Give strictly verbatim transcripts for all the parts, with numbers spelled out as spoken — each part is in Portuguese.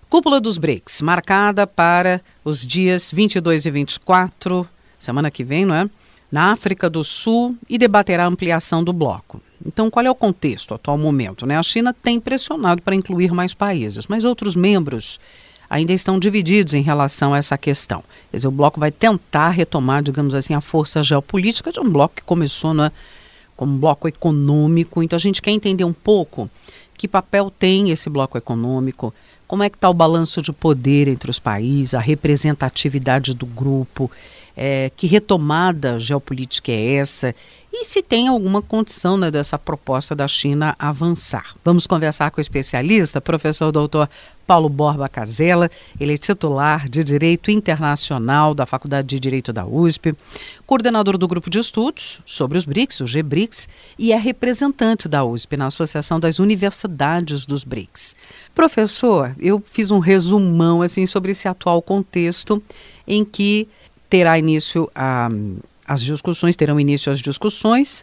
Cúpula dos BRICS, marcada para os dias vinte e dois e vinte e quatro, semana que vem, não é? Na África do Sul, e debaterá a ampliação do bloco. Então, qual é o contexto atual momento, né? A China tem pressionado para incluir mais países, mas outros membros ainda estão divididos em relação a essa questão. Quer dizer, o bloco vai tentar retomar, digamos assim, a força geopolítica de um bloco que começou, né, como um bloco econômico. Então, a gente quer entender um pouco que papel tem esse bloco econômico, como é que está o balanço de poder entre os países, a representatividade do grupo, é, que retomada geopolítica é essa, e se tem alguma condição, né, dessa proposta da China avançar. Vamos conversar com o especialista, professor doutor Paulo Borba Casella. Ele é titular de Direito Internacional da Faculdade de Direito da U S P, coordenador do Grupo de Estudos sobre os BRICS, o G BRICS, e é representante da U S P na Associação das Universidades dos BRICS. Professor, eu fiz um resumão assim, sobre esse atual contexto em que terá início a, as discussões, terão início as discussões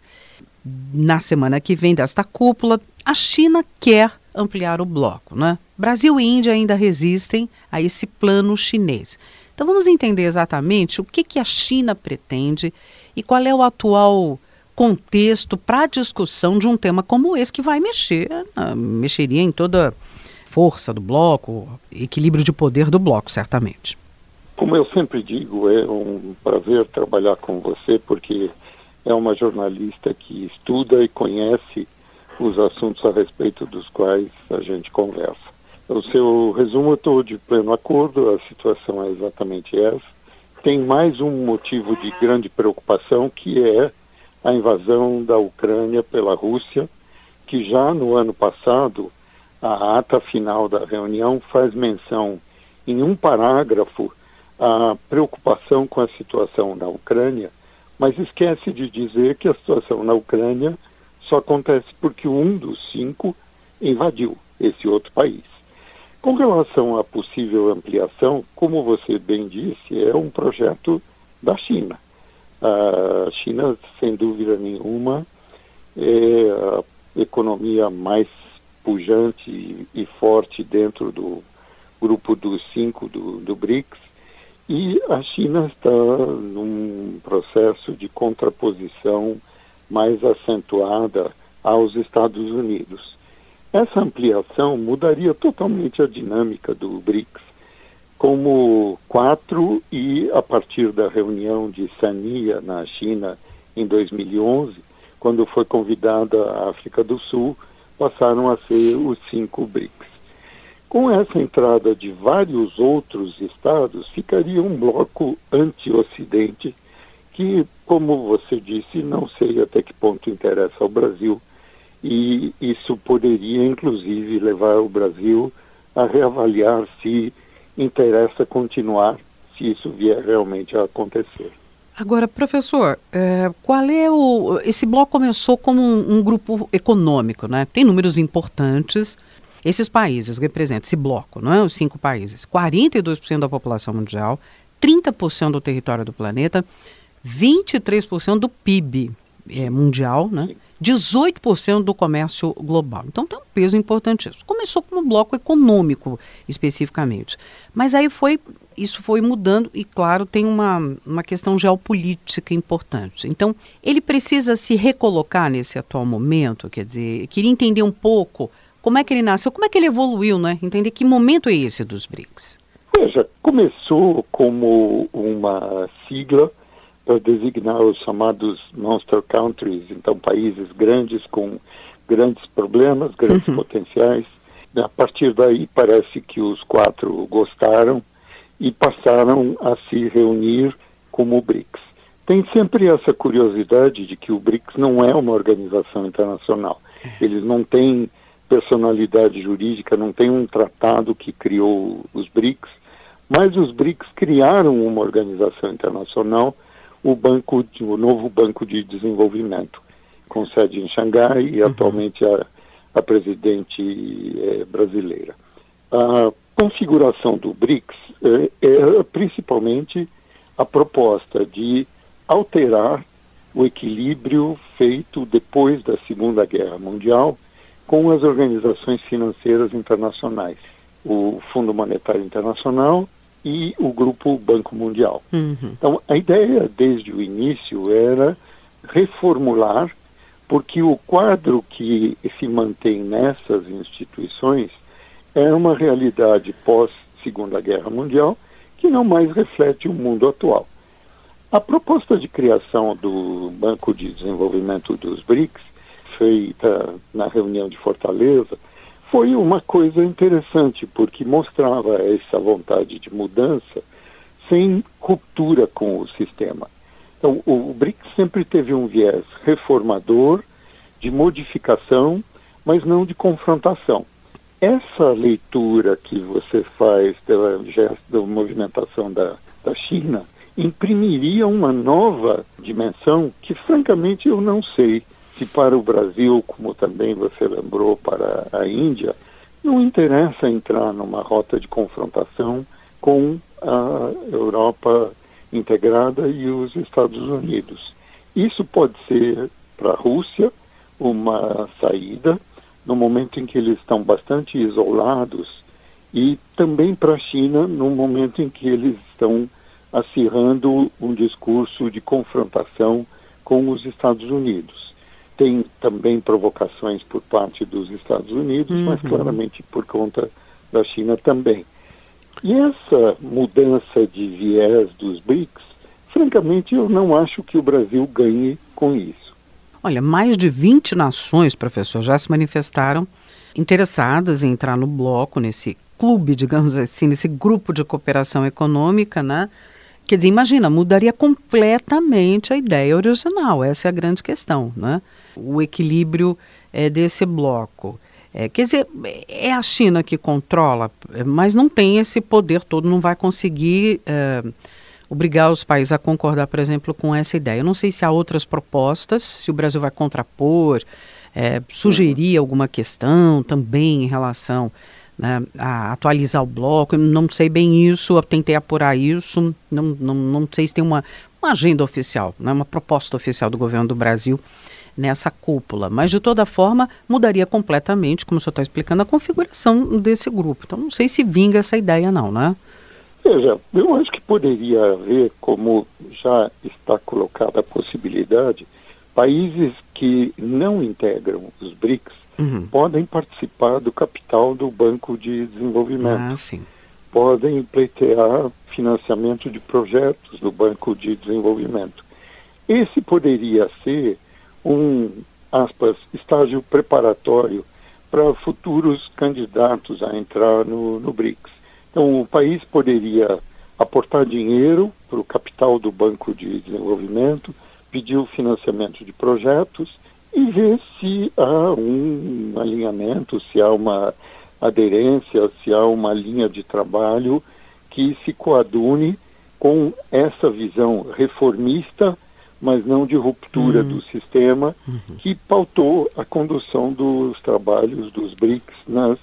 na semana que vem desta cúpula. A China quer ampliar o bloco, né? Brasil e Índia ainda resistem a esse plano chinês. Então vamos entender exatamente o que, que a China pretende e qual é o atual contexto para a discussão de um tema como esse, que vai mexer, né? Mexeria em toda a força do bloco, equilíbrio de poder do bloco, certamente. Como eu sempre digo, é um prazer trabalhar com você, porque é uma jornalista que estuda e conhece os assuntos a respeito dos quais a gente conversa. O seu resumo, eu estou de pleno acordo, a situação é exatamente essa. Tem mais um motivo de grande preocupação, que é a invasão da Ucrânia pela Rússia, que já no ano passado, a ata final da reunião faz menção em um parágrafo a preocupação com a situação na Ucrânia, mas esquece de dizer que a situação na Ucrânia só acontece porque um dos cinco invadiu esse outro país. Com relação à possível ampliação, como você bem disse, é um projeto da China. A China, sem dúvida nenhuma, é a economia mais pujante e forte dentro do grupo dos cinco do, do BRICS, e a China está num processo de contraposição mais acentuada aos Estados Unidos. Essa ampliação mudaria totalmente a dinâmica do BRICS, como quatro, e a partir da reunião de Sanya na China em dois mil e onze, quando foi convidada a África do Sul, passaram a ser os cinco BRICS. Com essa entrada de vários outros estados, ficaria um bloco anti-Ocidente que, como você disse, não sei até que ponto interessa ao Brasil, e isso poderia, inclusive, levar o Brasil a reavaliar se interessa continuar, se isso vier realmente a acontecer. Agora, professor, é, qual é o... Esse bloco começou como um, um grupo econômico, né? Tem números importantes. Esses países representam, esse bloco, não é? Os cinco países, quarenta e dois por cento da população mundial, trinta por cento do território do planeta, vinte e três por cento do P I B é, mundial, né? dezoito por cento do comércio global. Então tem um peso importantíssimo. Começou como um bloco econômico, especificamente. Mas aí foi, isso foi mudando e, claro, tem uma, uma questão geopolítica importante. Então, ele precisa se recolocar nesse atual momento, quer dizer, queria entender um pouco como é que ele nasceu, como é que ele evoluiu, né? Entender que momento é esse dos BRICS. Veja, começou como uma sigla para designar os chamados monster countries, então países grandes com grandes problemas, grandes uhum. potenciais. A partir daí parece que os quatro gostaram e passaram a se reunir como BRICS. Tem sempre essa curiosidade de que o BRICS não é uma organização internacional. Eles não têm personalidade jurídica, não tem um tratado que criou os BRICS, mas os BRICS criaram uma organização internacional, o, banco de, o novo Banco de Desenvolvimento, com sede em Xangai e uhum. atualmente a, a presidente é, brasileira. A configuração do BRICS é, é principalmente a proposta de alterar o equilíbrio feito depois da Segunda Guerra Mundial com as organizações financeiras internacionais. o Fundo Monetário Internacional e o Grupo Banco Mundial. Uhum. Então, a ideia desde o início era reformular, porque o quadro que se mantém nessas instituições é uma realidade pós-Segunda Guerra Mundial que não mais reflete o mundo atual. A proposta de criação do Banco de Desenvolvimento dos BRICS, feita na reunião de Fortaleza, foi uma coisa interessante, porque mostrava essa vontade de mudança sem ruptura com o sistema. Então, o BRICS sempre teve um viés reformador, de modificação, mas não de confrontação. Essa leitura que você faz da, da movimentação da, da China imprimiria uma nova dimensão que, francamente, eu não sei se para o Brasil, como também você lembrou, para a Índia, não interessa entrar numa rota de confrontação com a Europa integrada e os Estados Unidos. Isso pode ser para a Rússia uma saída, no momento em que eles estão bastante isolados, e também para a China, no momento em que eles estão acirrando um discurso de confrontação com os Estados Unidos. Tem também provocações por parte dos Estados Unidos, uhum. mas claramente por conta da China também. E essa mudança de viés dos BRICS, francamente, eu não acho que o Brasil ganhe com isso. Olha, mais de vinte nações, professor, já se manifestaram interessadas em entrar no bloco, nesse clube, digamos assim, nesse grupo de cooperação econômica, né? Quer dizer, imagina, mudaria completamente a ideia original, essa é a grande questão, né? O equilíbrio é, desse bloco. É, quer dizer, é a China que controla, mas não tem esse poder todo, não vai conseguir é, obrigar os países a concordar, por exemplo, com essa ideia. Eu não sei se há outras propostas, se o Brasil vai contrapor, é, sugerir alguma questão também em relação, né, a atualizar o bloco. Eu não sei bem isso, eu tentei apurar isso, não, não, não sei se tem uma, uma agenda oficial, né, uma proposta oficial do governo do Brasil nessa cúpula, mas de toda forma mudaria completamente, como o senhor está explicando, a configuração desse grupo. Então não sei se vinga essa ideia não, né? Veja, eu acho que poderia haver, como já está colocada a possibilidade, países que não integram os BRICS uhum. podem participar do capital do Banco de Desenvolvimento. Ah, sim. Podem pleitear financiamento de projetos do Banco de Desenvolvimento. Esse poderia ser um, aspas, estágio preparatório para futuros candidatos a entrar no, no BRICS. Então, o país poderia aportar dinheiro para o capital do Banco de Desenvolvimento, pedir o financiamento de projetos e ver se há um alinhamento, se há uma aderência, se há uma linha de trabalho que se coadune com essa visão reformista, mas não de ruptura uhum. do sistema, uhum. que pautou a condução dos trabalhos dos BRICS nas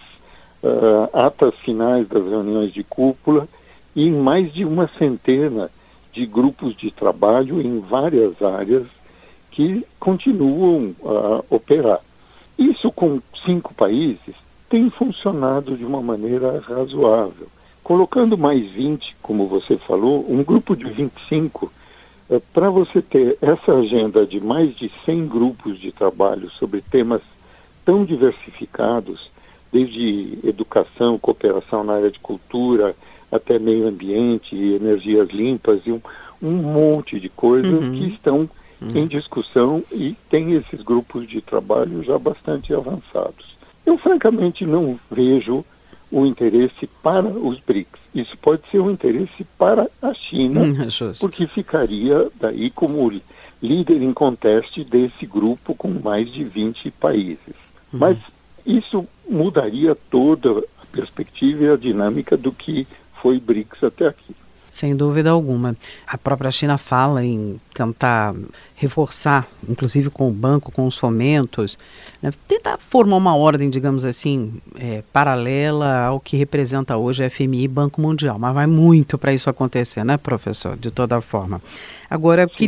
uh, atas finais das reuniões de cúpula e em mais de uma centena de grupos de trabalho em várias áreas que continuam a operar. Isso com cinco países tem funcionado de uma maneira razoável. Colocando mais vinte, como você falou, um grupo de vinte e cinco, é, para você ter essa agenda de mais de cem grupos de trabalho sobre temas tão diversificados, desde educação, cooperação na área de cultura, até meio ambiente, energias limpas e um, um monte de coisas uhum. que estão uhum. em discussão e tem esses grupos de trabalho já bastante avançados. Eu, francamente, não vejo o interesse para os BRICS. Isso pode ser um interesse para a China, hum, porque ficaria daí como líder em conteste desse grupo com mais de vinte países. Uhum. Mas isso mudaria toda a perspectiva e a dinâmica do que foi BRICS até aqui. Sem dúvida alguma. A própria China fala em tentar reforçar, inclusive com o banco, com os fomentos, né, tentar formar uma ordem, digamos assim, é, paralela ao que representa hoje a F M I e Banco Mundial. Mas vai muito para isso acontecer, né, professor? De toda forma. Agora, eu queria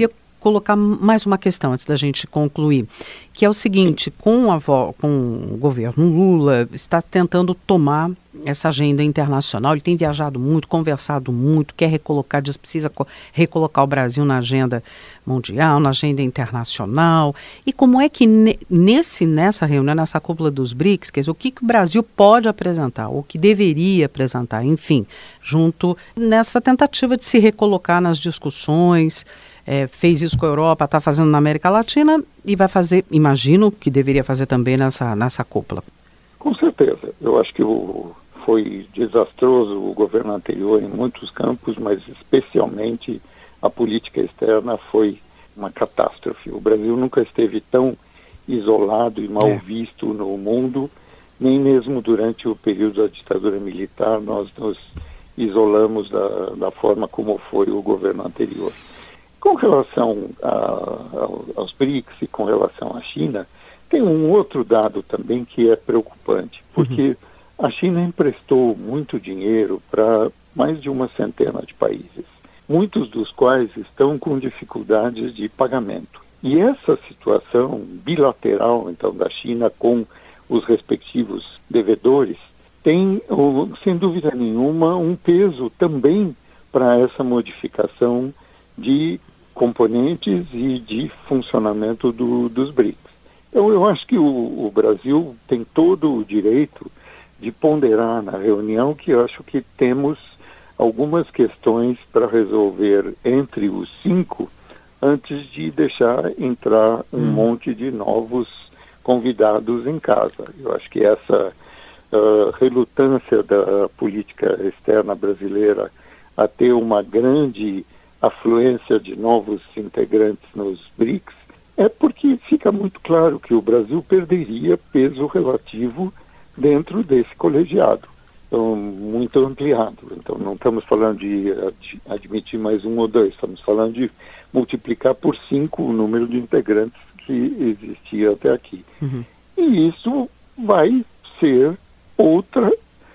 colocar mais uma questão antes da gente concluir, que é o seguinte, com, a, com o governo Lula, está tentando tomar essa agenda internacional, ele tem viajado muito, conversado muito, quer recolocar, diz precisa recolocar o Brasil na agenda mundial, na agenda internacional. E como é que nesse, nessa reunião, nessa cúpula dos BRICS, quer dizer, o que, que o Brasil pode apresentar, o que deveria apresentar, enfim, junto nessa tentativa de se recolocar nas discussões, é, fez isso com a Europa, está fazendo na América Latina e vai fazer, imagino que deveria fazer também nessa, nessa cúpula. Com certeza. Eu acho que o, foi desastroso o governo anterior em muitos campos, mas especialmente a política externa foi uma catástrofe. O Brasil nunca esteve tão isolado e mal é. visto no mundo, nem mesmo durante o período da ditadura militar nós nos isolamos da, da forma como foi o governo anterior. Com relação a, aos BRICS e com relação à China, tem um outro dado também que é preocupante, porque uhum. a China emprestou muito dinheiro para mais de uma centena de países, muitos dos quais estão com dificuldades de pagamento. E essa situação bilateral, então, da China com os respectivos devedores, tem, sem dúvida nenhuma, um peso também para essa modificação de componentes e de funcionamento do, dos BRICS. Então, eu acho que o, o Brasil tem todo o direito de ponderar na reunião que eu acho que temos algumas questões para resolver entre os cinco antes de deixar entrar um hum. monte de novos convidados em casa. Eu acho que essa uh, relutância da política externa brasileira a ter uma grande afluência de novos integrantes nos BRICS é porque fica muito claro que o Brasil perderia peso relativo dentro desse colegiado, então, muito ampliado. Então, não estamos falando de ad- admitir mais um ou dois, estamos falando de multiplicar por cinco o número de integrantes que existia até aqui. Uhum. E isso vai ser outra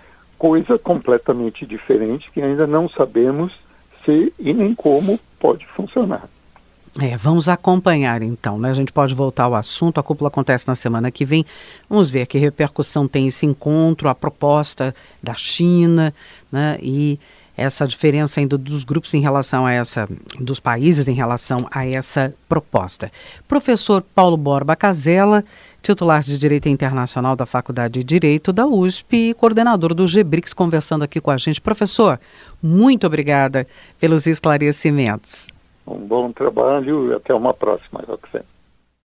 coisa completamente diferente que ainda não sabemos se e nem como pode funcionar. É, vamos acompanhar então, né? A gente pode voltar ao assunto, a cúpula acontece na semana que vem, vamos ver que repercussão tem esse encontro, a proposta da China, né? E essa diferença ainda dos grupos em relação a essa, dos países em relação a essa proposta. Professor Paulo Borba Casella, titular de Direito Internacional da Faculdade de Direito da U S P e coordenador do G BRICS, conversando aqui com a gente. Professor, muito obrigada pelos esclarecimentos. Um bom trabalho e até uma próxima, Roxane.